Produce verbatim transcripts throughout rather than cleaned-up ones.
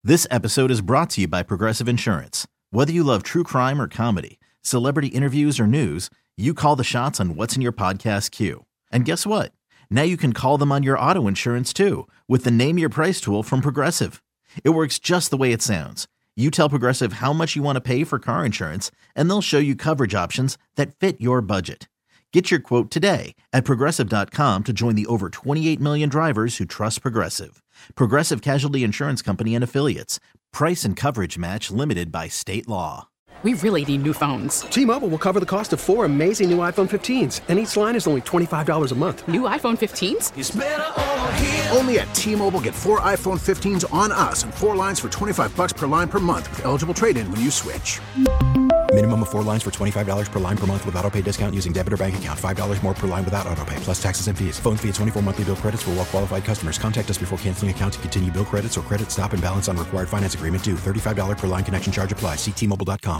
This episode is brought to you by Progressive Insurance. Whether you love true crime or comedy, celebrity interviews or news, you call the shots on what's in your podcast queue. And guess what? Now you can call them on your auto insurance too with the Name Your Price tool from Progressive. It works just the way it sounds. You tell Progressive how much you want to pay for car insurance, and they'll show you coverage options that fit your budget. Get your quote today at Progressive dot com to join the over twenty-eight million drivers who trust Progressive. Progressive Casualty Insurance Company and Affiliates. Price and coverage match limited by state law. We really need new phones. T-Mobile will cover the cost of four amazing new iPhone fifteens, and each line is only twenty-five dollars a month. New iPhone fifteens? It's better over here. Only at T-Mobile, get four iPhone fifteens on us and four lines for twenty-five bucks per line per month with eligible trade-in when you switch. Minimum of four lines for twenty-five dollars per line per month with autopay discount using debit or bank account. five dollars more per line without autopay, plus taxes and fees. Phone fee at twenty-four monthly bill credits for well-qualified customers. Contact us before canceling account to continue bill credits or credit stop and balance on required finance agreement due. thirty-five dollars per line connection charge applies. See T Mobile dot com.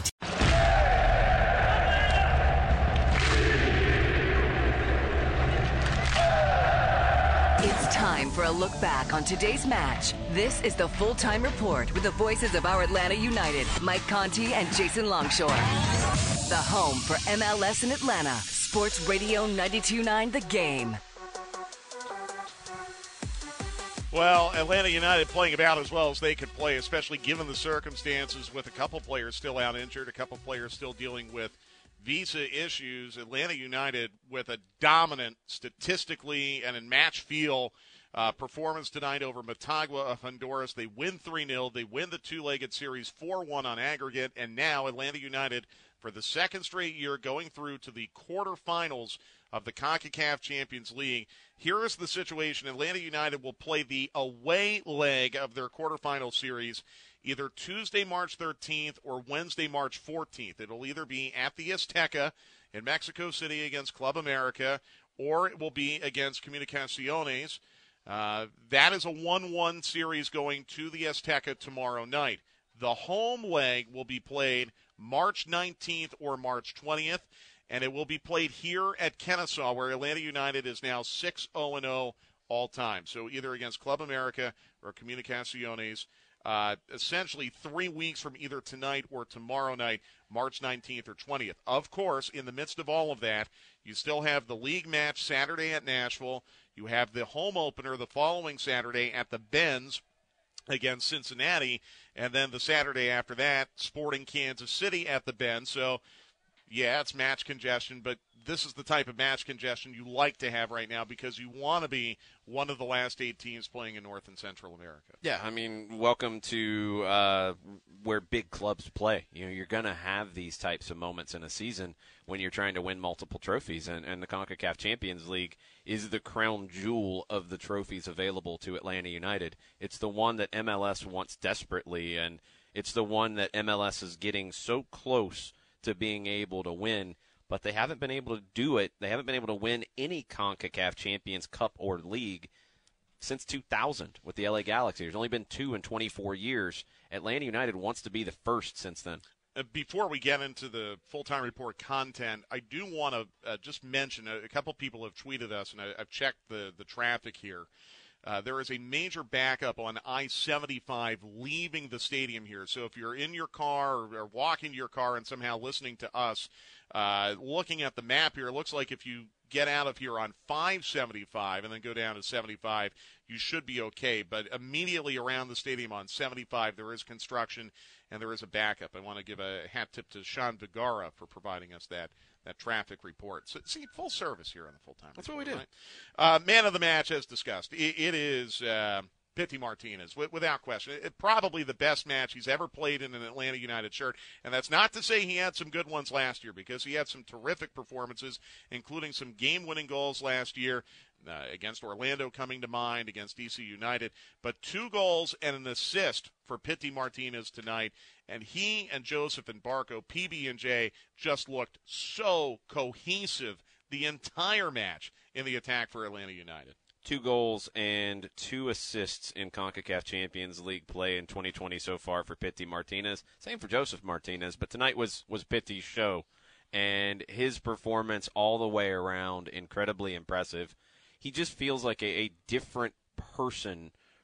It's time for a look back on today's match. This is the Full-Time Report with the voices of our Atlanta United, Mike Conti and Jason Longshore. The home for M L S in Atlanta. Sports Radio ninety-two point nine The Game. Well, Atlanta United playing about as well as they could play, especially given the circumstances with a couple players still out injured, a couple players still dealing with visa issues. Atlanta United with a dominant, statistically and in match feel uh, performance tonight over Motagua of Honduras. They win three nil. They win the two-legged series four one on aggregate. And now Atlanta United, for the second straight year, going through to the quarterfinals of the CONCACAF Champions League. Here is the situation. Atlanta United will play the away leg of their quarterfinal series either Tuesday, March thirteenth or Wednesday, March fourteenth. It'll either be at the Azteca in Mexico City against Club America, or it will be against Comunicaciones. Uh, that is a one one series going to the Azteca tomorrow night. The home leg will be played March nineteenth or March twentieth, and it will be played here at Kennesaw, where Atlanta United is now six oh and oh all time. So either against Club America or Comunicaciones. Uh, essentially three weeks from either tonight or tomorrow night, March nineteenth or twentieth. Of course, in the midst of all of that, you still have the league match Saturday at Nashville. You have the home opener the following Saturday at the Benz against Cincinnati. And then the Saturday after that, Sporting Kansas City at the Benz. So, yeah, it's match congestion, but this is the type of match congestion you like to have right now because you want to be one of the last eight teams playing in North and Central America. Yeah, I mean, welcome to uh, where big clubs play. You know, you're going to have these types of moments in a season when you're trying to win multiple trophies, and, and the CONCACAF Champions League is the crown jewel of the trophies available to Atlanta United. It's the one that M L S wants desperately, and it's the one that M L S is getting so close to being able to win, but they haven't been able to do it. They haven't been able to win any CONCACAF Champions Cup or League since two thousand with the L A Galaxy. There's only been two in twenty-four years. Atlanta United wants to be the first since then. Before we get into the Full-Time Report content, I do want to uh, just mention, a, a couple people have tweeted us, and I, I've checked the, the traffic here. Uh, there is a major backup on I seventy-five leaving the stadium here. So if you're in your car or, or walking to your car and somehow listening to us, uh, looking at the map here, it looks like if you get out of here on five seventy-five and then go down to seventy-five, you should be okay. But immediately around the stadium on seventy-five, there is construction and there is a backup. I want to give a hat tip to Sean Vergara for providing us that that traffic report. So, see, full service here on the Full-Time That's Report, what we do. Right? Uh, man of the match, as discussed. It, it is uh, Pity Martinez, w- without question. It, probably the best match he's ever played in an Atlanta United shirt. And that's not to say he had some good ones last year, because he had some terrific performances, including some game-winning goals last year. Uh, against Orlando coming to mind, against D C United. But two goals and an assist for Pity Martinez tonight. And he and Joseph Embarco, P B and J, just looked so cohesive the entire match in the attack for Atlanta United. Two goals and two assists in CONCACAF Champions League play in twenty twenty so far for Pity Martinez. Same for Joseph Martinez, but tonight was, was Pity's show. And his performance all the way around, incredibly impressive. He just feels like a, a different person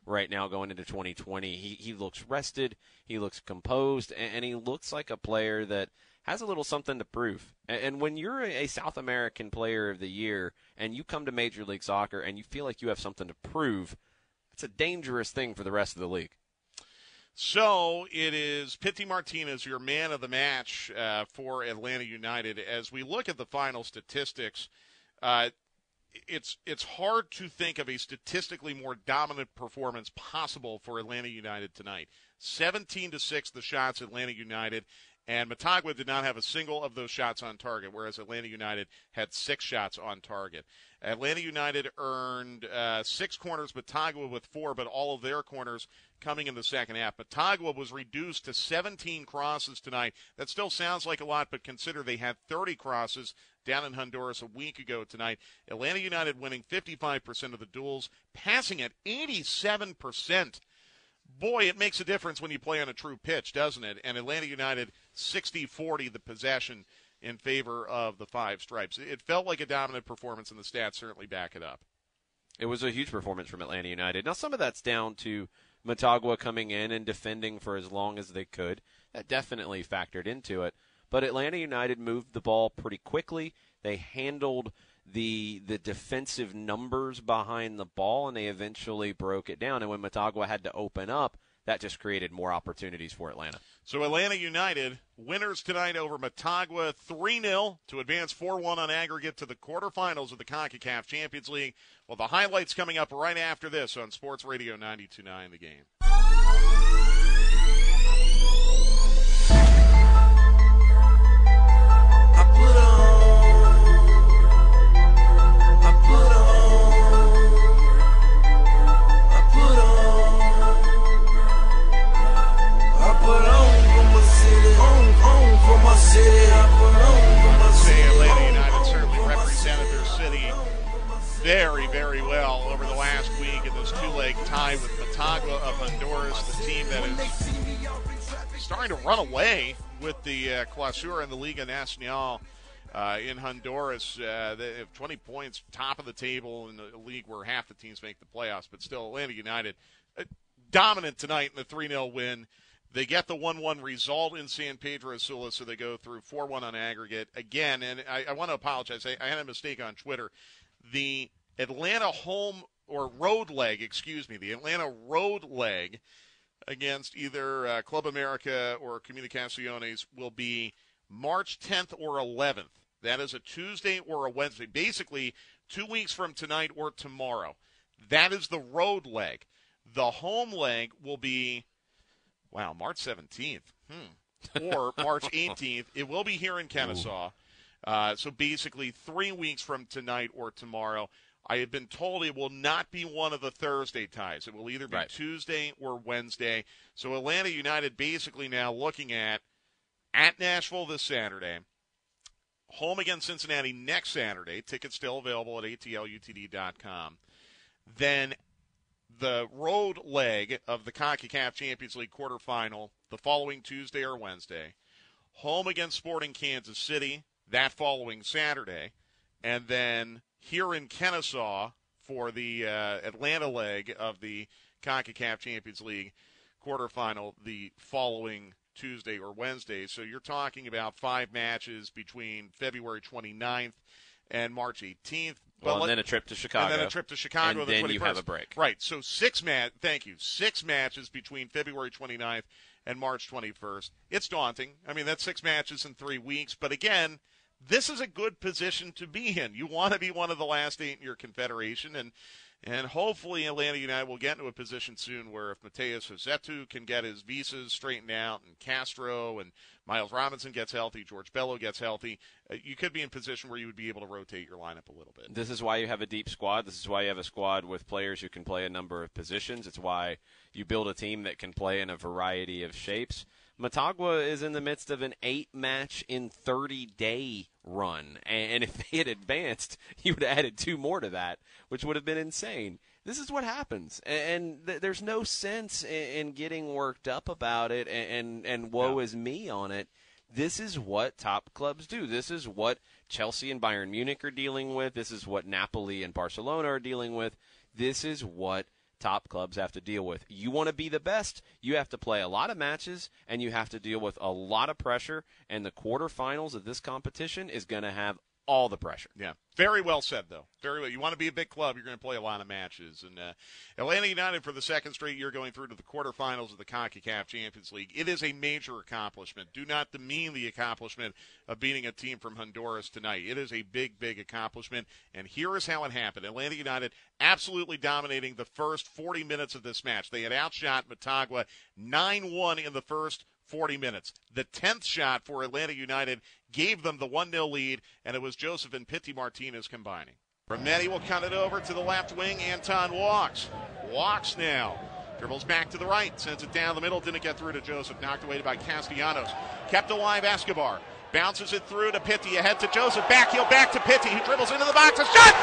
right now going into twenty twenty. He he looks rested, he looks composed, and, and he looks like a player that has a little something to prove. And, and when you're a, a South American Player of the Year and you come to Major League Soccer and you feel like you have something to prove, it's a dangerous thing for the rest of the league. So it is Pity Martinez, your man of the match uh, for Atlanta United. As we look at the final statistics, uh, it's it's hard to think of a statistically more dominant performance possible for Atlanta United tonight. seventeen to six the shots, Atlanta United, and Motagua did not have a single of those shots on target, whereas Atlanta United had six shots on target. Atlanta United earned uh, six corners, Motagua with four, but all of their corners coming in the second half. Motagua was reduced to seventeen crosses tonight. That still sounds like a lot, but consider they had thirty crosses down in Honduras a week ago tonight. Atlanta United winning fifty-five percent of the duels, passing at eighty-seven percent. Boy, it makes a difference when you play on a true pitch, doesn't it? And Atlanta United, sixty forty the possession in favor of the Five Stripes. It felt like a dominant performance, and the stats certainly back it up. It was a huge performance from Atlanta United. Now, some of that's down to Motagua coming in and defending for as long as they could. That definitely factored into it. But Atlanta United moved the ball pretty quickly. They handled the the defensive numbers behind the ball, and they eventually broke it down. And when Motagua had to open up, that just created more opportunities for Atlanta. So Atlanta United, winners tonight over Motagua, three nil to advance four one on aggregate to the quarterfinals of the CONCACAF Champions League. Well, the highlights coming up right after this on Sports Radio ninety-two point nine The Game. Atlanta United certainly represented their city very, very well over the last week in this two-leg tie with Motagua of Honduras, the team that is starting to run away with the uh, Clausura in the Liga Nacional uh, in Honduras. Uh, they have twenty points, top of the table in the league where half the teams make the playoffs, but still Atlanta United uh, dominant tonight in the three nil win. They get the one one result in San Pedro Sula, so they go through four one on aggregate. Again, and I, I want to apologize. I, I had a mistake on Twitter. The Atlanta home or road leg, excuse me, the Atlanta road leg against either uh, Club America or Comunicaciones will be March tenth or eleventh. That is a Tuesday or a Wednesday. Basically, two weeks from tonight or tomorrow. That is the road leg. The home leg will be... Wow, March seventeenth, hmm. or March eighteenth. It will be here in Kennesaw. Uh, so basically three weeks from tonight or tomorrow. I have been told it will not be one of the Thursday ties. It will either be right. Tuesday or Wednesday. So Atlanta United basically now looking at at Nashville this Saturday, home against Cincinnati next Saturday. Tickets still available at A T L U T D dot com. Then the road leg of the CONCACAF Champions League quarterfinal the following Tuesday or Wednesday. Home against Sporting Kansas City that following Saturday. And then here in Kennesaw for the uh, Atlanta leg of the CONCACAF Champions League quarterfinal the following Tuesday or Wednesday. So you're talking about five matches between February twenty-ninth and March eighteenth. Well, but and then a trip to Chicago. And then a trip to Chicago. And the then twenty-first. You have a break. Right. So six mat. Thank you. Six matches between February twenty-ninth and March twenty-first. It's daunting. I mean, that's six matches in three weeks. But again, this is a good position to be in. You want to be one of the last eight in your confederation, and and hopefully Atlanta United will get into a position soon where if Mateus Josetu can get his visas straightened out, and Castro and Miles Robinson gets healthy, George Bello gets healthy, uh, you could be in a position where you would be able to rotate your lineup a little bit. This is why you have a deep squad. This is why you have a squad with players who can play a number of positions. It's why you build a team that can play in a variety of shapes. Motagua is in the midst of an eight-match in thirty-day run, and if they had advanced, you would have added two more to that, which would have been insane. This is what happens, and th- there's no sense in, in getting worked up about it and, and, and woe is me on it. This is what top clubs do. This is what Chelsea and Bayern Munich are dealing with. This is what Napoli and Barcelona are dealing with. This is what top clubs have to deal with. You want to be the best, you have to play a lot of matches, and you have to deal with a lot of pressure, and the quarterfinals of this competition is going to have all the pressure. Yeah, very well said, though. Very well. You want to be a big club, you're going to play a lot of matches. And uh, Atlanta United, for the second straight year, going through to the quarterfinals of the CONCACAF Champions League. It is a major accomplishment. Do not demean the accomplishment of beating a team from Honduras tonight. It is a big, big accomplishment. And here is how it happened. Atlanta United absolutely dominating the first forty minutes of this match. They had outshot Motagua nine one in the first forty minutes. The tenth shot for Atlanta United gave them the one nil lead, and it was Joseph and Pity Martinez combining. Rometti will cut it over to the left wing. Anton walks. Walks now. Dribbles back to the right. Sends it down the middle. Didn't get through to Joseph. Knocked away by Castellanos. Kept alive Escobar. Bounces it through to Pity. Ahead to Joseph. Backheel back to Pity. He dribbles into the box. A shot.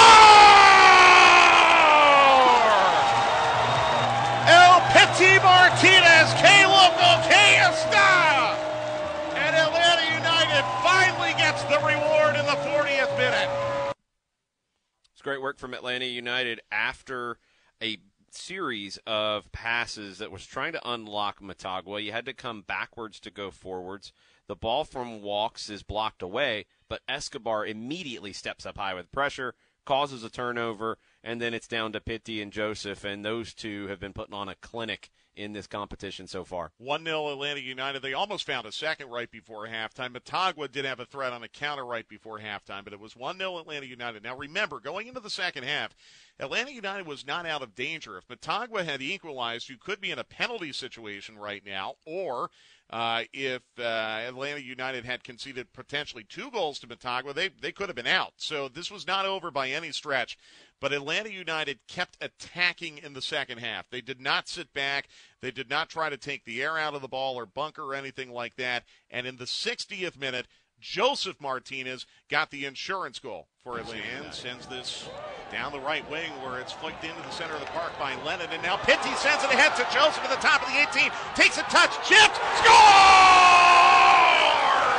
Score! El Pity Martinez. K Loco. K Está. And Atlanta United finally gets the reward in the fortieth minute. It's great work from Atlanta United after a series of passes that was trying to unlock Motagua. You had to come backwards to go forwards. The ball from Walks is blocked away, but Escobar immediately steps up high with pressure, causes a turnover, and then it's down to Pity and Joseph, and those two have been putting on a clinic in this competition so far. one nil Atlanta United. They almost found a second right before halftime. Motagua did have a threat on a counter right before halftime, but it was one nil Atlanta United. Now remember, going into the second half, Atlanta United was not out of danger. If Motagua had equalized, you could be in a penalty situation right now, or uh, if uh, Atlanta United had conceded potentially two goals to Motagua, they, they could have been out. So this was not over by any stretch. But Atlanta United kept attacking in the second half. They did not sit back. They did not try to take the air out of the ball or bunker or anything like that. And in the sixtieth minute, Joseph Martinez got the insurance goal for Atlanta. And sends this down the right wing where it's flicked into the center of the park by Lennon. And now Pity sends it ahead to Joseph at the top of the eighteen. Takes a touch, chipped, scores!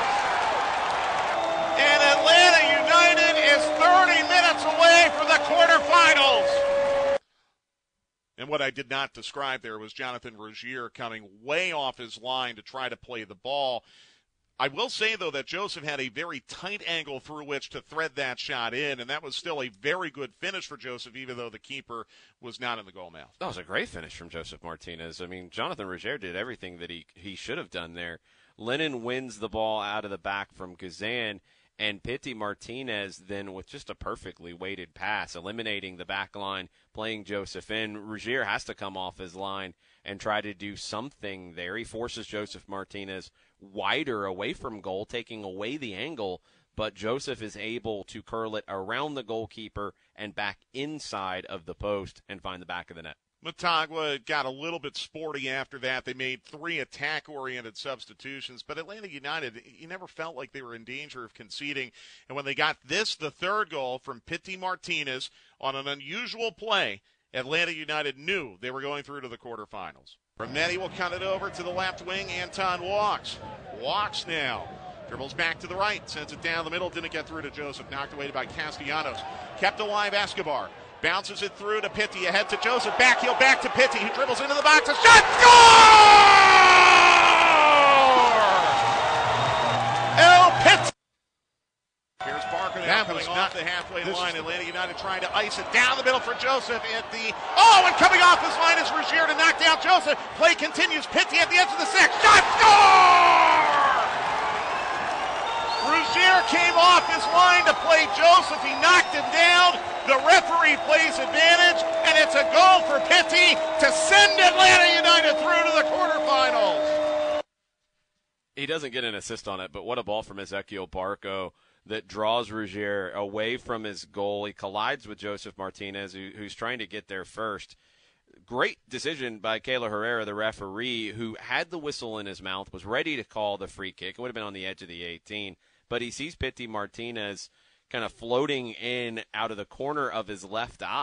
And Atlanta United is thirty minutes away from the quarterfinals. And what I did not describe there was Jonathan Rozier coming way off his line to try to play the ball. I will say, though, that Joseph had a very tight angle through which to thread that shot in, and that was still a very good finish for Joseph, even though the keeper was not in the goal mouth. That was a great finish from Joseph Martinez. I mean, Jonathan Rozier did everything that he, he should have done there. Lennon wins the ball out of the back from Gazan, and Pity Martinez then with just a perfectly weighted pass, eliminating the back line, playing Joseph in. Rozier has to come off his line and try to do something there. He forces Joseph Martinez wider away from goal, taking away the angle, but Joseph is able to curl it around the goalkeeper and back inside of the post and find the back of the net. Motagua got a little bit sporty after that. They made three attack-oriented substitutions, but Atlanta United, you never felt like they were in danger of conceding. And when they got this, the third goal from Pity Martinez on an unusual play, Atlanta United knew they were going through to the quarterfinals. Rometti will cut it over to the left wing. Anton walks. Walks now. Dribbles back to the right. Sends it down the middle. Didn't get through to Joseph. Knocked away by Castellanos. Kept alive Escobar. Bounces it through to Pity. Ahead to Joseph. Backheel back to Pity. He dribbles into the box. A shot. Score! El Pity. Here's Barker now coming off the halfway line. Atlanta United trying to ice it down the middle for Joseph at the... Oh, and coming off his line is Rozier to knock down Joseph. Play continues. Pity at the edge of the six. Shot. Score! Rozier came off his line to play Joseph. He knocked him down. The referee plays advantage, and it's a goal for Pity to send Atlanta United through to the quarterfinals. He doesn't get an assist on it, but what a ball from Ezequiel Barco that draws Rozier away from his goal. He collides with Joseph Martinez, who, who's trying to get there first. Great decision by Kayla Herrera, the referee, who had the whistle in his mouth, was ready to call the free kick. It would have been on the edge of the eighteen, but he sees Pity Martinez kind of floating in out of the corner of his left eye,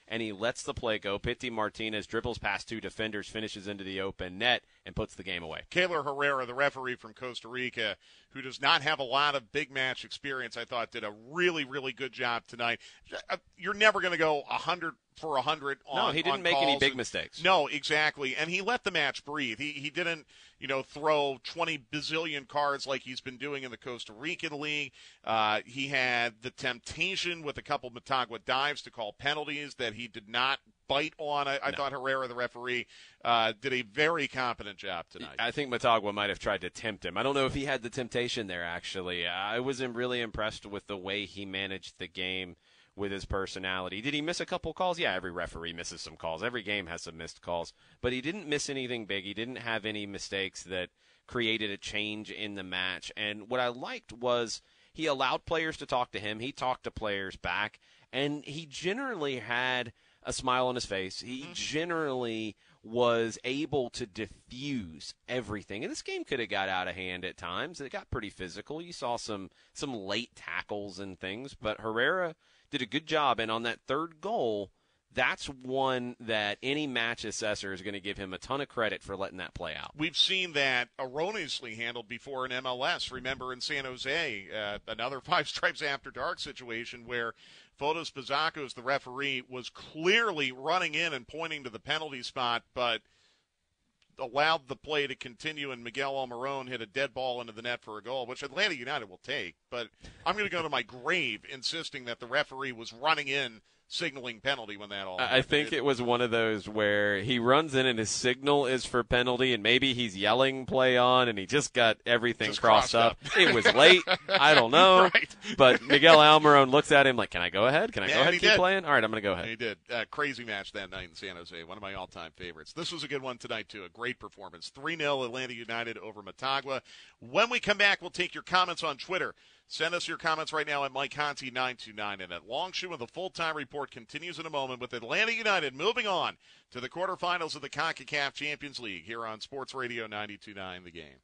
and he lets the play go. Pity Martinez dribbles past two defenders, finishes into the open net, and puts the game away. Keylor Herrera, the referee from Costa Rica, who does not have a lot of big match experience, I thought did a really, really good job tonight. You're never going to go one hundred for one hundred on No, he didn't on make any calls. big mistakes. No, exactly. And he let the match breathe. He he didn't, you know, throw twenty bazillion cards like he's been doing in the Costa Rican League. Uh, he had the temptation with a couple Motagua dives to call penalties that he did not bite on. I, I no. thought Herrera, the referee, uh, did a very competent job tonight. I think Motagua might have tried to tempt him. I don't know if he had the temptation there, actually. I was really impressed with the way he managed the game with his personality. Did he miss a couple calls? Yeah, every referee misses some calls. Every game has some missed calls. But he didn't miss anything big. He didn't have any mistakes that created a change in the match. And what I liked was he allowed players to talk to him. He talked to players back. And he generally had a smile on his face. He mm-hmm. generally was able to diffuse everything. And this game could have got out of hand at times. It got pretty physical. You saw some some late tackles and things. But Herrera did a good job. And on that third goal, that's one that any match assessor is going to give him a ton of credit for letting that play out. We've seen that erroneously handled before in M L S. Remember in San Jose, uh, another Five Stripes After Dark situation where Fotis Bazakos, the referee, was clearly running in and pointing to the penalty spot, but allowed the play to continue, and Miguel Almiron hit a dead ball into the net for a goal, which Atlanta United will take. But I'm going to go to my grave insisting that the referee was running in, signaling penalty when that all happened. I think it was one of those where he runs in and his signal is for penalty, and maybe he's yelling play on, and he just got everything just crossed, crossed up. up. It was late. I don't know. Right. But Miguel Almiron looks at him like, can I go ahead? Can I yeah, go ahead and keep did. playing? All right, I'm going to go ahead. And he did. Uh, crazy match that night in San Jose. One of my all-time favorites. This was a good one tonight, too. A great performance. three nil Atlanta United over Motagua. When we come back, we'll take your comments on Twitter. Send us your comments right now at Mike Conti nine two nine. And at Longshoe, and the full-time report continues in a moment with Atlanta United moving on to the quarterfinals of the CONCACAF Champions League here on Sports Radio ninety-two point nine The Game.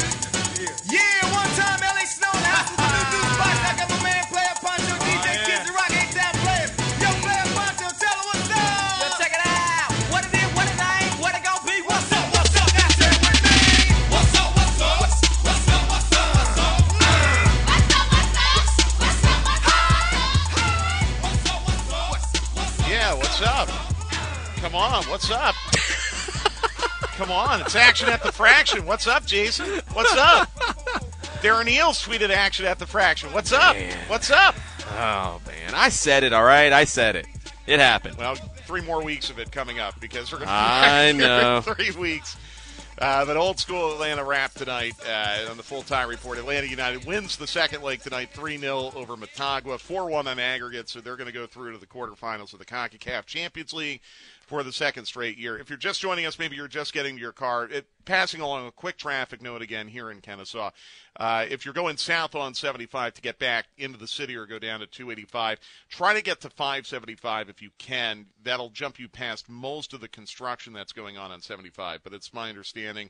Yeah, one time L A Snow, the house was a new spots. I got my man Player Poncho, D J oh, Kids, the Rock, eight-time players. Yo, Player Poncho, tell her what's up. Yo, check it out. What it is, what it ain't, what it gon' be, what's up, what's up, that's it with me. What's up, what's up, what's, what's up, what's up, what's up. Yeah, what's up? Come on, what's up? Come on, it's Action at the Fraction. What's up, Jason? What's up? Darren Eels tweeted Action at the Fraction. What's up? Man. What's up? Oh, man. I said it, all right? I said it. It happened. Well, three more weeks of it coming up because we're going to be I know. in three weeks. Uh, but old school Atlanta wrap tonight uh, on the full-time report. Atlanta United wins the second leg tonight, three nil over Motagua, four one on aggregate, so they're going to go through to the quarterfinals of the CONCACAF Champions League for the second straight year. If you're just joining us, maybe you're just getting to your car, it, passing along a quick traffic note again here in Kennesaw. Uh, if you're going south on seventy-five to get back into the city or go down to two eighty-five, try to get to five seventy-five if you can. That'll jump you past most of the construction that's going on on seventy-five. But it's my understanding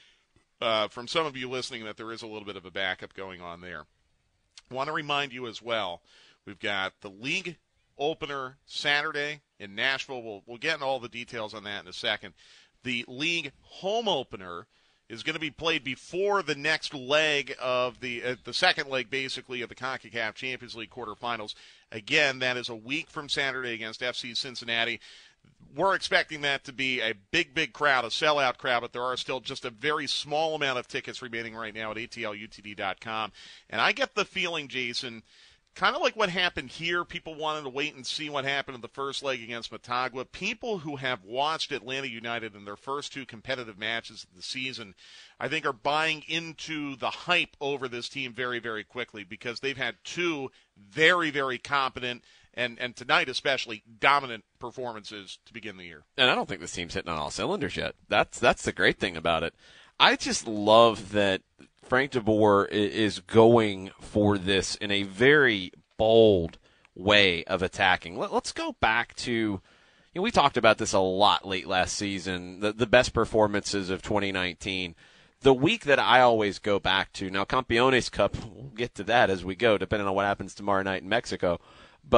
uh, from some of you listening that there is a little bit of a backup going on there. I want to remind you as well, we've got the league opener Saturday in Nashville. We'll, we'll get into all the details on that in a second. The league home opener is going to be played before the next leg of the uh, the second leg, basically, of the CONCACAF Champions League quarterfinals. Again, that is a week from Saturday against F C Cincinnati. We're expecting that to be a big, big crowd, a sellout crowd, but there are still just a very small amount of tickets remaining right now at A T L U T D dot com. And I get the feeling, Jason, kind of like what happened here, people wanted to wait and see what happened in the first leg against Motagua. People who have watched Atlanta United in their first two competitive matches of the season, I think, are buying into the hype over this team very, very quickly because they've had two very, very competent and, and tonight especially dominant performances to begin the year. And I don't think this team's hitting on all cylinders yet. That's that's the great thing about it. I just love that Frank de Boer is going for this in a very bold way of attacking. Let's go back to, you know, we talked about this a lot late last season, the, the best performances of twenty nineteen. The week that I always go back to, now Campeones Cup, we'll get to that as we go, depending on what happens tomorrow night in Mexico, but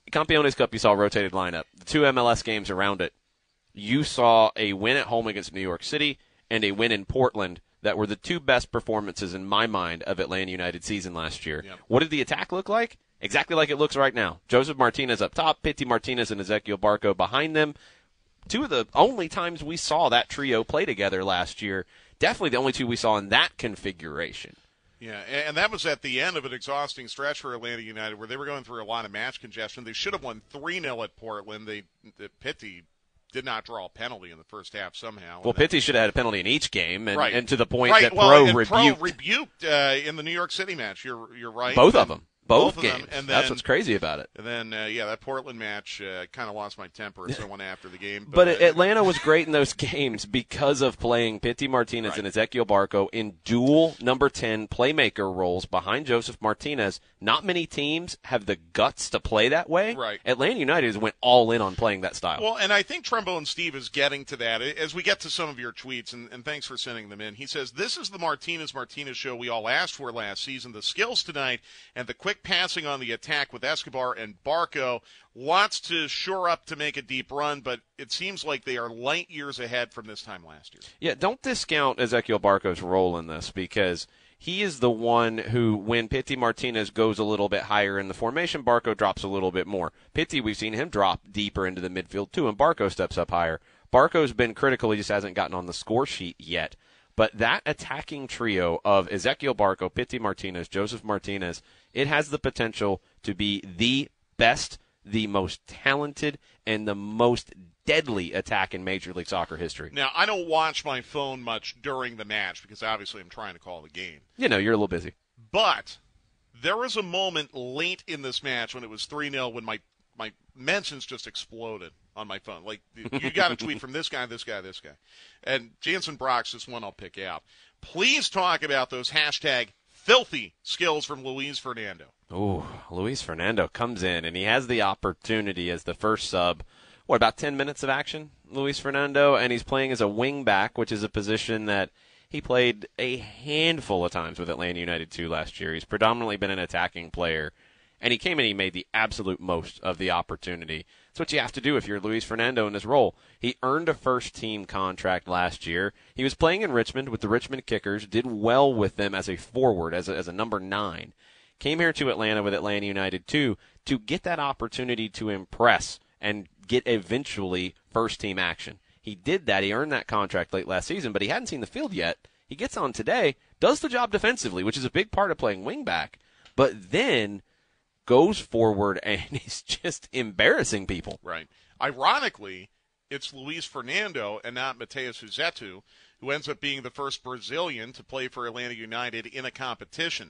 Campeones Cup, you saw a rotated lineup. The two M L S games around it, you saw a win at home against New York City and a win in Portland that were the two best performances in my mind of Atlanta United season last year. Yep. What did the attack look like? Exactly like it looks right now. Joseph Martinez up top, Pity Martinez and Ezequiel Barco behind them. Two of the only times we saw that trio play together last year. Definitely the only two we saw in that configuration. Yeah, and that was at the end of an exhausting stretch for Atlanta United where they were going through a lot of match congestion. They should have won three nil at Portland. They, the Pity did not draw a penalty in the first half somehow. Well, Pity should have had a penalty in each game, and, right. and to the point right. that well, Pro and rebuked. Pro rebuked uh, in the New York City match. You're you're right. Both and, of them. Both, both games. Of them. And then, That's what's crazy about it. And then, uh, yeah, that Portland match uh, kind of lost my temper, so I went after the game. But, but uh, Atlanta was great in those games because of playing Pity Martinez right. and Ezequiel Barco in dual number ten playmaker roles behind Joseph Martinez. Not many teams have the guts to play that way. Right. Atlanta United went all in on playing that style. Well, and I think Trombone Steve is getting to that. As we get to some of your tweets, and, and thanks for sending them in, he says, this is the Martinez-Martinez show we all asked for last season. The skills tonight and the quick passing on the attack with Escobar and Barco. Lots to shore up to make a deep run, but it seems like they are light years ahead from this time last year. Yeah, don't discount Ezequiel Barco's role in this because he is the one who, when Pity Martinez goes a little bit higher in the formation, Barco drops a little bit more. Pity, we've seen him drop deeper into the midfield too, and Barco steps up higher. Barco's been critical. He just hasn't gotten on the score sheet yet. But that attacking trio of Ezequiel Barco, Pity Martinez, Joseph Martinez, it has the potential to be the best, the most talented, and the most deadly attack in Major League Soccer history. Now, I don't watch my phone much during the match because obviously I'm trying to call the game. You know, you're a little busy. But there was a moment late in this match when it was three nil when my, my mentions just exploded on my phone. Like, you got a tweet from this guy, this guy, this guy. And Jansen Brock's is one I'll pick out. Please talk about those hashtag filthy skills from Luis Fernando. Oh, Luis Fernando comes in, and he has the opportunity as the first sub. What, about ten minutes of action, Luis Fernando? And he's playing as a wing back, which is a position that he played a handful of times with Atlanta United two last year. He's predominantly been an attacking player. And he came in and he made the absolute most of the opportunity. That's what you have to do if you're Luis Fernando in this role. He earned a first-team contract last year. He was playing in Richmond with the Richmond Kickers, did well with them as a forward, as a, as a number nine. Came here to Atlanta with Atlanta United two to get that opportunity to impress and get eventually first-team action. He did that. He earned that contract late last season, but he hadn't seen the field yet. He gets on today, does the job defensively, which is a big part of playing wingback, but then goes forward and he's just embarrassing people. Right. Ironically, it's Luis Fernando and not Mateus Huzetu who ends up being the first Brazilian to play for Atlanta United in a competition.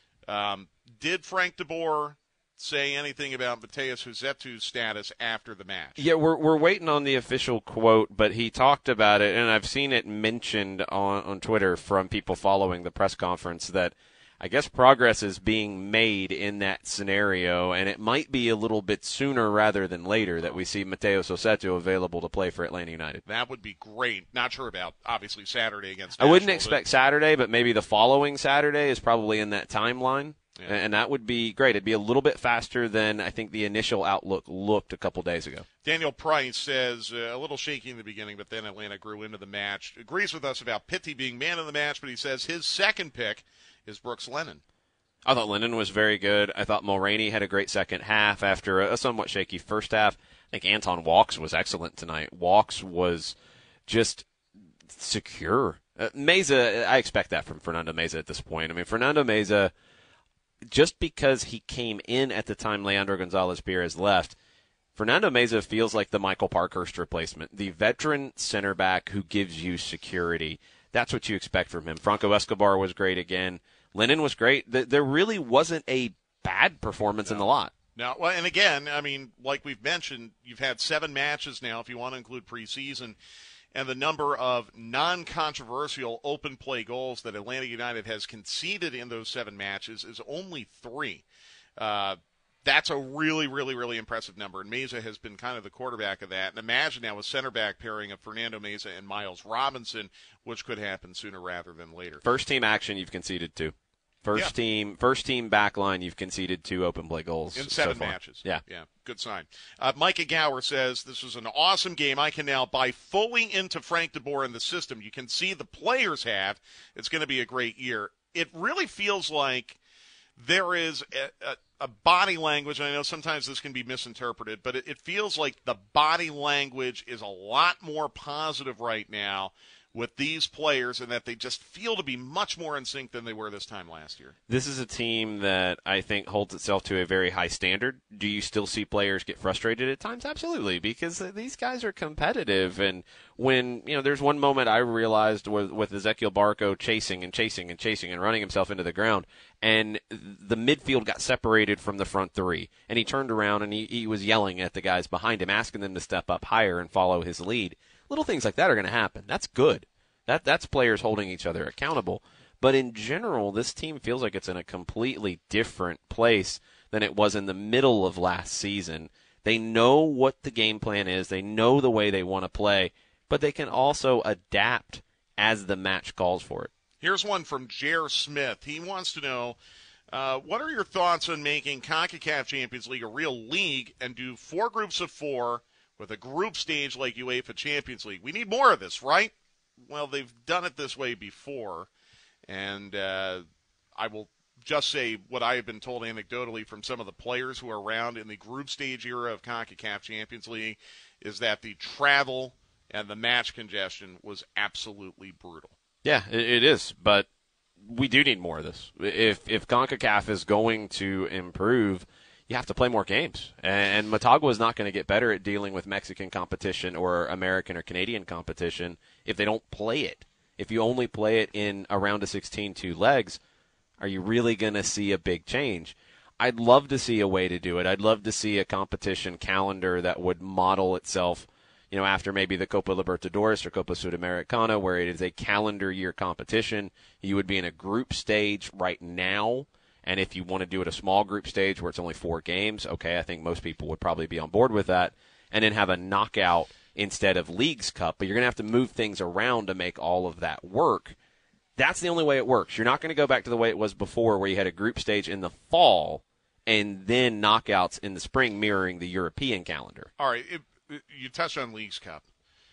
Um, did Frank de Boer say anything about Mateus Huzetu's status after the match? Yeah, we're we're waiting on the official quote, but he talked about it, and I've seen it mentioned on, on Twitter from people following the press conference that I guess progress is being made in that scenario, and it might be a little bit sooner rather than later that we see Mateus Huzetu available to play for Atlanta United. That would be great. Not sure about, obviously, Saturday against I wouldn't Nashville, expect but Saturday, but maybe the following Saturday is probably in that timeline, Yeah. and that would be great. It'd be a little bit faster than I think the initial outlook looked a couple days ago. Daniel Price says, uh, a little shaky in the beginning, but then Atlanta grew into the match. Agrees with us about Pity being man of the match, but he says his second pick is Brooks Lennon. I thought Lennon was very good. I thought Mulroney had a great second half after a somewhat shaky first half. I think Anton Walkes was excellent tonight. Walkes was just secure. Uh, Meza, I expect that from Fernando Meza at this point. I mean, Fernando Meza, just because he came in at the time Leandro Gonzalez-Pirez left, Fernando Meza feels like the Michael Parkhurst replacement, the veteran center back who gives you security. That's what you expect from him. Franco Escobar was great again. Lennon was great. There really wasn't a bad performance no. in the lot. No, well, and again, I mean, like we've mentioned, you've had seven matches now, if you want to include preseason, and the number of non-controversial open play goals that Atlanta United has conceded in those seven matches is only three. Uh, that's a really, really, really impressive number, and Meza has been kind of the quarterback of that. And imagine now a center back pairing of Fernando Meza and Miles Robinson, which could happen sooner rather than later. First team action you've conceded to. First Yeah. team, first team back line, you've conceded two open play goals in so seven far. matches. Yeah. Yeah, good sign. Uh, Micah Gower says, this was an awesome game. I can now buy fully into Frank DeBoer in the system. You can see the players have. It's going to be a great year. It really feels like there is a, a, a body language, and I know sometimes this can be misinterpreted, but it, it feels like the body language is a lot more positive right now with these players, and that they just feel to be much more in sync than they were this time last year. This is a team that I think holds itself to a very high standard. Do you still see players get frustrated at times? Absolutely, because these guys are competitive. And when, you know, there's one moment I realized with, with Ezequiel Barco chasing and chasing and chasing and running himself into the ground, and the midfield got separated from the front three. And he turned around and he, he was yelling at the guys behind him, asking them to step up higher and follow his lead. Little things like that are going to happen. That's good. That That's players holding each other accountable. But in general, this team feels like it's in a completely different place than it was in the middle of last season. They know what the game plan is. They know the way they want to play. But they can also adapt as the match calls for it. Here's one from Jer Smith. He wants to know, uh, what are your thoughts on making CONCACAF Champions League a real league and do four groups of four with a group stage like UEFA Champions League? We need more of this, right? Well, they've done it this way before, and uh, I will just say what I have been told anecdotally from some of the players who are around in the group stage era of CONCACAF Champions League is that the travel and the match congestion was absolutely brutal. Yeah, it, it is, but we do need more of this. If if CONCACAF is going to improve, you have to play more games. And Motagua is not going to get better at dealing with Mexican competition or American or Canadian competition if they don't play it. If you only play it in a round of sixteen, two legs, are you really going to see a big change? I'd love to see a way to do it. I'd love to see a competition calendar that would model itself, you know, after maybe the Copa Libertadores or Copa Sudamericana, where it is a calendar year competition. You would be in a group stage right now. And if you want to do it a small group stage where it's only four games, okay, I think most people would probably be on board with that. And then have a knockout instead of Leagues Cup. But you're going to have to move things around to make all of that work. That's the only way it works. You're not going to go back to the way it was before where you had a group stage in the fall and then knockouts in the spring mirroring the European calendar. All right, it, it, you touched on Leagues Cup.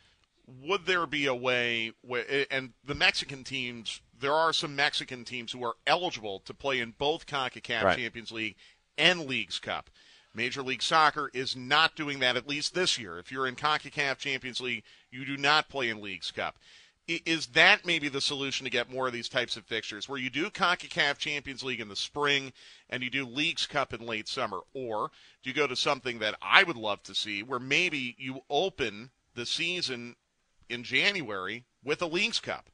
Would there be a way where, and the Mexican teams, there are some Mexican teams who are eligible to play in both CONCACAF Right. Champions League and Leagues Cup. Major League Soccer is not doing that, at least this year. If you're in CONCACAF Champions League, you do not play in Leagues Cup. I- Is that maybe the solution to get more of these types of fixtures, where you do CONCACAF Champions League in the spring and you do Leagues Cup in late summer? Or do you go to something that I would love to see, where maybe you open the season in January with a Leagues Cup?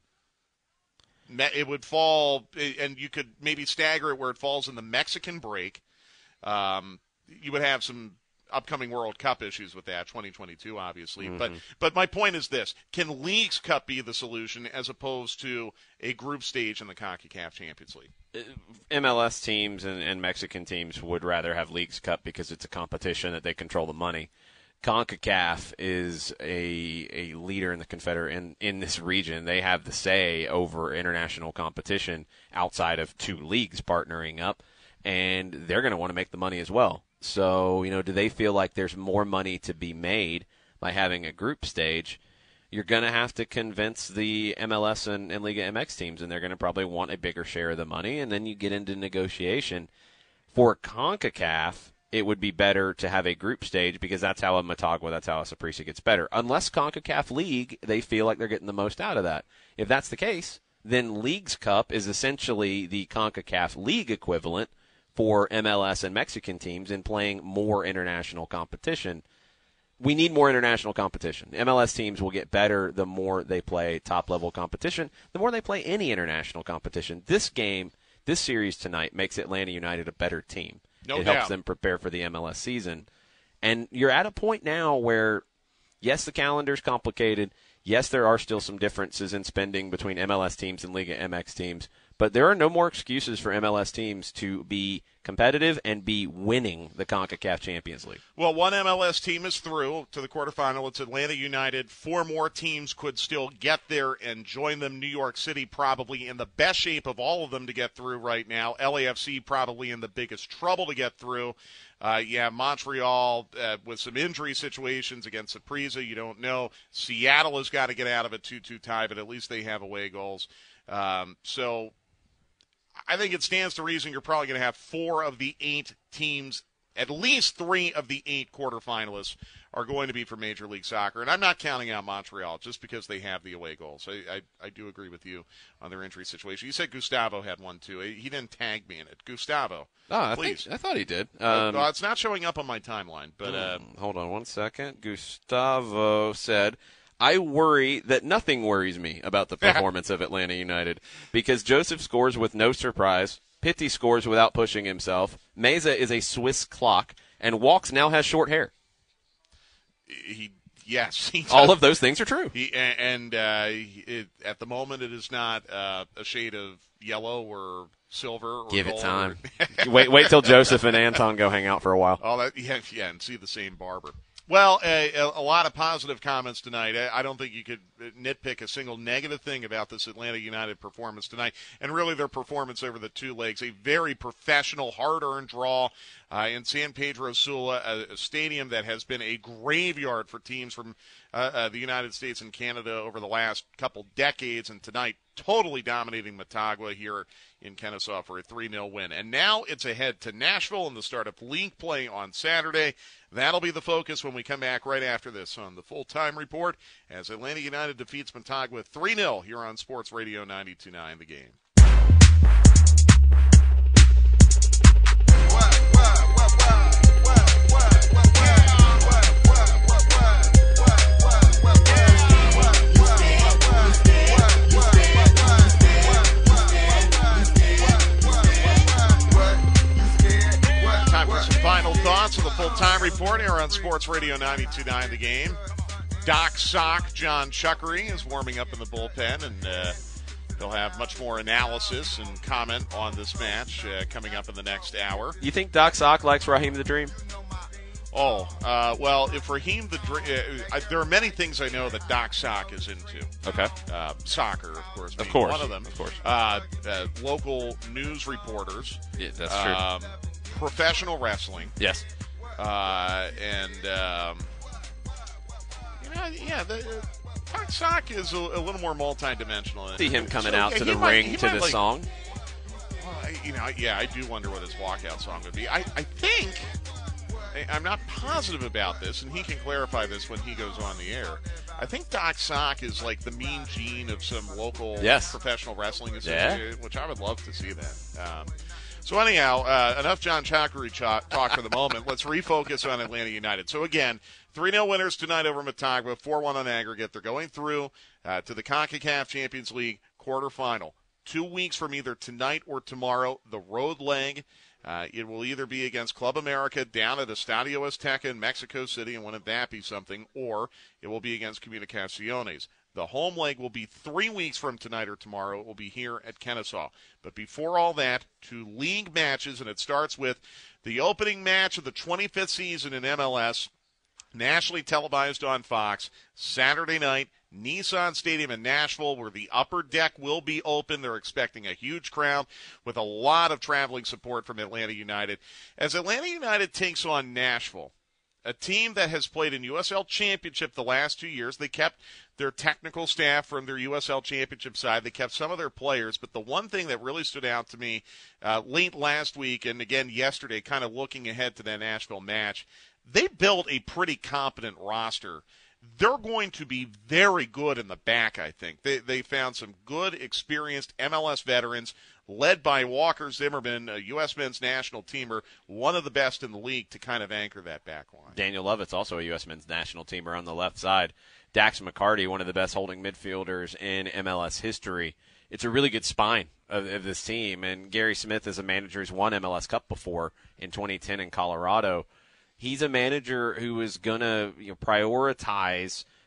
It would fall, and you could maybe stagger it where it falls in the Mexican break. Um, you would have some upcoming World Cup issues with that, twenty twenty-two, obviously. Mm-hmm. But but my point is this. Can Leagues Cup be the solution as opposed to a group stage in the CONCACAF Champions League? M L S teams and, and Mexican teams would rather have Leagues Cup because it's a competition that they control the money. CONCACAF is a a leader in the confeder in, in this region. They have the say over international competition outside of two leagues partnering up, and they're going to want to make the money as well. So, you know, do they feel like there's more money to be made by having a group stage? You're going to have to convince the M L S and, and Liga M X teams, and they're going to probably want a bigger share of the money, and then you get into negotiation. For CONCACAF, it would be better to have a group stage because that's how a Motagua, that's how a Saprissa gets better. Unless CONCACAF League, they feel like they're getting the most out of that. If that's the case, then Leagues Cup is essentially the CONCACAF League equivalent for M L S and Mexican teams in playing more international competition. We need more international competition. M L S teams will get better the more they play top-level competition, the more they play any international competition. This game, this series tonight, makes Atlanta United a better team. No it doubt. helps them prepare for the M L S season. And you're at a point now where, yes, the calendar's complicated. Yes, there are still some differences in spending between M L S teams and Liga M X teams, but there are no more excuses for M L S teams to be competitive and be winning the CONCACAF Champions League. Well, one M L S team is through to the quarterfinal. It's Atlanta United. Four more teams could still get there and join them. New York City probably in the best shape of all of them to get through right now. L A F C probably in the biggest trouble to get through. Uh, yeah, Montreal uh, with some injury situations against Saprissa. You don't know. Seattle has got to get out of a two two tie, but at least they have away goals. Um, so I think it stands to reason you're probably going to have four of the eight teams, at least three of the eight quarterfinalists are going to be for Major League Soccer. And I'm not counting out Montreal just because they have the away goals. I, I, I do agree with you on their injury situation. You said Gustavo had one, too. He didn't tag me in it. Gustavo, oh, I please. Think, I thought he did. Um, uh, well, it's not showing up on my timeline. But uh, Hold on one second. Gustavo said, I worry that nothing worries me about the performance of Atlanta United because Joseph scores with no surprise. Pitti scores without pushing himself. Meza is a Swiss clock, and Walks now has short hair. He, yes, he does. All of those things are true. He, and uh, it, at the moment, it is not uh, a shade of yellow or silver. Or Give it gold time. Or wait, wait till Joseph and Anton go hang out for a while. Oh, that, yeah, yeah, and see the same barber. Well, a, a lot of positive comments tonight. I don't think you could nitpick a single negative thing about this Atlanta United performance tonight, and really their performance over the two legs. A very professional, hard-earned draw uh, in San Pedro Sula, a, a stadium that has been a graveyard for teams from uh, uh, the United States and Canada over the last couple decades, and tonight totally dominating Motagua here in Kennesaw for a three nil win. And now it's ahead to Nashville in the start of league play on Saturday. That'll be the focus when we come back right after this on the Full-Time Report as Atlanta United defeats Motagua three nil here on Sports Radio ninety-two point nine The Game. Final thoughts of the Full-Time Report here on Sports Radio ninety-two point nine The Game. Doc Sock, John Chuckery, is warming up in the bullpen, and uh, he'll have much more analysis and comment on this match uh, coming up in the next hour. You think Doc Sock likes Raheem the Dream? Oh, uh, well, if Raheem the Dream, uh, there are many things I know that Doc Sock is into. Okay. Uh, soccer, of course, being of course, one of them. Of course. Uh, uh, local news reporters. Yeah, that's true. Um, professional wrestling. Yes. Uh, and, um, you know, yeah, the, uh, Doc Sock is a, a little more multidimensional. See him coming so, out yeah, to the might, ring to might the like, song. Well, I, you know, yeah, I do wonder what his walkout song would be. I, I think, I, I'm not positive about this, and he can clarify this when he goes on the air. I think Doc Sock is like the Mean Gene of some local yes. professional wrestling association, yeah. which I would love to see that. Um, So anyhow, uh, enough John Chuckery ch- talk for the moment. Let's refocus on Atlanta United. So again, three nil winners tonight over Motagua, four one on aggregate. They're going through uh, to the CONCACAF Champions League quarterfinal. Two weeks from either tonight or tomorrow, the road leg. Uh, it will either be against Club America down at Estadio Azteca in Mexico City, and wouldn't that be something, or it will be against Comunicaciones. The home leg will be three weeks from tonight or tomorrow. It will be here at Kennesaw. But before all that, two league matches, and it starts with the opening match of the twenty-fifth season in M L S, nationally televised on Fox, Saturday night, Nissan Stadium in Nashville, where the upper deck will be open. They're expecting a huge crowd with a lot of traveling support from Atlanta United. As Atlanta United takes on Nashville, a team that has played in U S L Championship the last two years. They kept their technical staff from their U S L Championship side. They kept some of their players. But the one thing that really stood out to me uh, late last week and again yesterday, kind of looking ahead to that Nashville match, they built a pretty competent roster. They're going to be very good in the back, I think. They, they found some good, experienced M L S veterans led by Walker Zimmerman, a U S men's national teamer, one of the best in the league to kind of anchor that back line. Daniel Lovett's also a U S men's national teamer on the left side. Dax McCarty, one of the best holding midfielders in M L S history. It's a really good spine of, of this team, and Gary Smith is a manager who's won M L S Cup before in twenty ten in Colorado. He's a manager who is going to you know, prioritize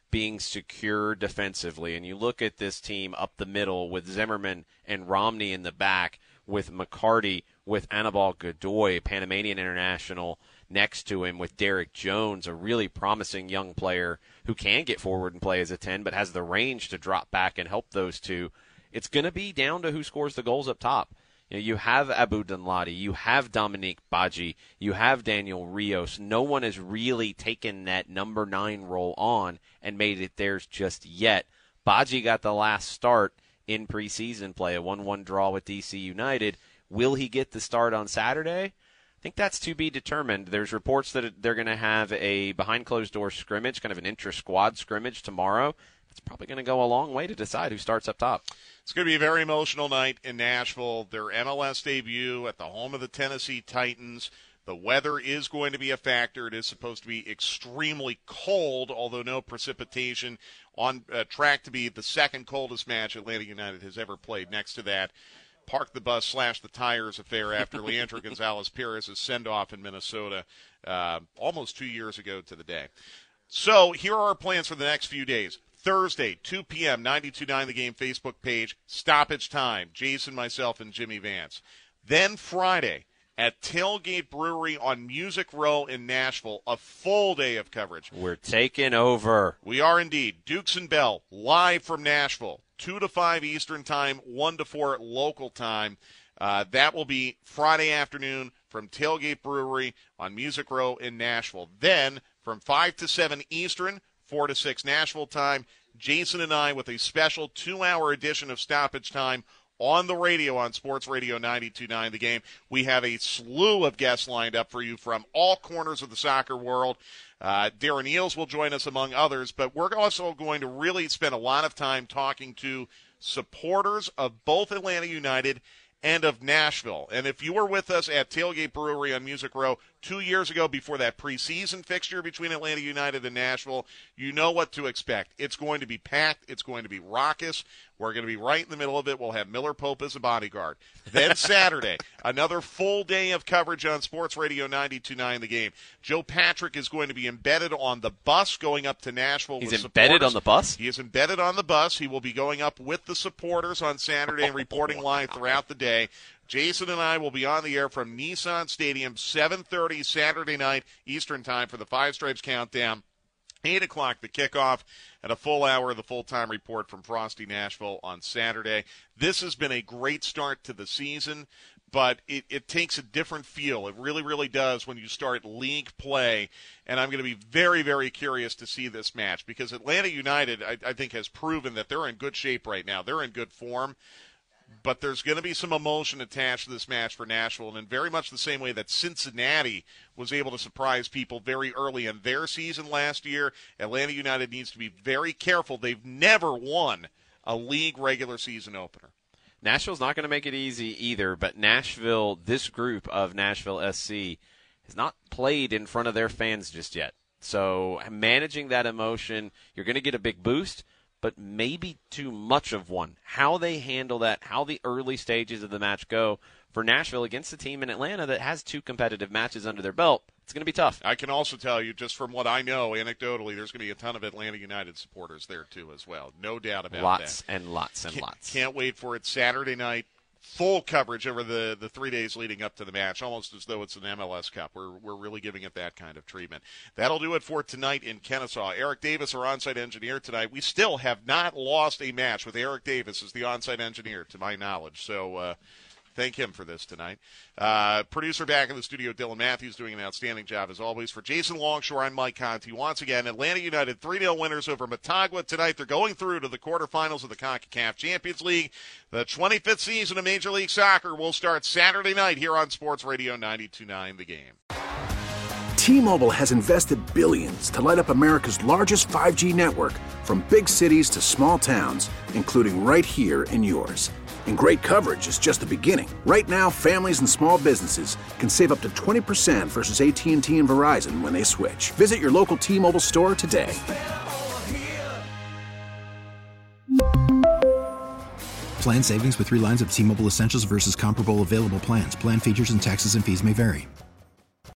being secure defensively, and you look at this team up the middle with Zimmerman and Romney in the back, with McCarty, with Anibal Godoy, Panamanian international, next to him, with Derek Jones, a really promising young player who can get forward and play as a ten, but has the range to drop back and help those two. It's going to be down to who scores the goals up top. You know, you have Abu Danladi, you have Dominique Badji, you have Daniel Rios. No one has really taken that number nine role on and made it theirs just yet. Badji got the last start in preseason play, a one one draw with D C United. Will he get the start on Saturday? I think that's to be determined. There's reports that they're going to have a behind-closed-door scrimmage, kind of an intra-squad scrimmage tomorrow. It's probably going to go a long way to decide who starts up top. It's going to be a very emotional night in Nashville. Their M L S debut at the home of the Tennessee Titans. The weather is going to be a factor. It is supposed to be extremely cold, although no precipitation. On uh, track to be the second coldest match Atlanta United has ever played. Next to that, park the bus slash the tires affair after Leandro Gonzalez-Perez's send-off in Minnesota uh, almost two years ago to the day. So here are our plans for the next few days. Thursday, two p.m., ninety-two point nine The Game Facebook page, stoppage time, Jason, myself, and Jimmy Vance. Then Friday at Tailgate Brewery on Music Row in Nashville, a full day of coverage. We're taking over. We are indeed. Dukes and Bell, live from Nashville, two to five Eastern Time, one to four local time. Uh, that will be Friday afternoon from Tailgate Brewery on Music Row in Nashville. Then from five to seven Eastern, four to six Nashville time, Jason and I with a special two-hour edition of Stoppage Time on the radio on Sports Radio ninety-two point nine The Game. We have a slew of guests lined up for you from all corners of the soccer world. Uh, Darren Eales will join us among others, but we're also going to really spend a lot of time talking to supporters of both Atlanta United and of Nashville. And if you were with us at Tailgate Brewery on Music Row two years ago before that preseason fixture between Atlanta United and Nashville, you know what to expect. It's going to be packed. It's going to be raucous. We're going to be right in the middle of it. We'll have Miller Pope as a bodyguard. Then Saturday, another full day of coverage on Sports Radio ninety-two point nine The Game. Joe Patrick is going to be embedded on the bus going up to Nashville. He's with embedded supporters. on the bus? He is embedded on the bus. He will be going up with the supporters on Saturday and reporting live throughout the day. Jason and I will be on the air from Nissan Stadium, seven thirty Saturday night Eastern Time for the Five Stripes Countdown. eight o'clock the kickoff, and a full hour of the full-time report from Frosty Nashville on Saturday. This has been a great start to the season, but it, it takes a different feel. It really, really does when you start league play, and I'm going to be very, very curious to see this match because Atlanta United, I, I think, has proven that they're in good shape right now. They're in good form. But there's going to be some emotion attached to this match for Nashville, and in very much the same way that Cincinnati was able to surprise people very early in their season last year, Atlanta United needs to be very careful. They've never won a league regular season opener. Nashville's not going to make it easy either, but Nashville, this group of Nashville S C, has not played in front of their fans just yet. So managing that emotion, you're going to get a big boost, but maybe too much of one. How they handle that, how the early stages of the match go for Nashville against a team in Atlanta that has two competitive matches under their belt, it's going to be tough. I can also tell you, just from what I know, anecdotally, there's going to be a ton of Atlanta United supporters there, too, as well. No doubt about lots that. Lots and lots and can't, lots. Can't wait for it Saturday night. Full coverage over the, the three days leading up to the match, almost as though it's an M L S Cup. We're we're really giving it that kind of treatment. That'll do it for tonight in Kennesaw. Eric Davis, our on-site engineer tonight. We still have not lost a match with Eric Davis as the on-site engineer, to my knowledge. So uh, thank him for this tonight. Uh, producer back in the studio, Dylan Matthews, doing an outstanding job as always. For Jason Longshore, I'm Mike Conti. Once again, Atlanta United three nil winners over Motagua tonight. They're going through to the quarterfinals of the CONCACAF Champions League. The twenty-fifth season of Major League Soccer will start Saturday night here on Sports Radio ninety-two point nine The Game. T-Mobile has invested billions to light up America's largest five G network, from big cities to small towns, including right here in yours. And great coverage is just the beginning. Right now, families and small businesses can save up to twenty percent versus A T and T and Verizon when they switch. Visit your local T-Mobile store today. Plan savings with three lines of T-Mobile Essentials versus comparable available plans. Plan features and taxes and fees may vary.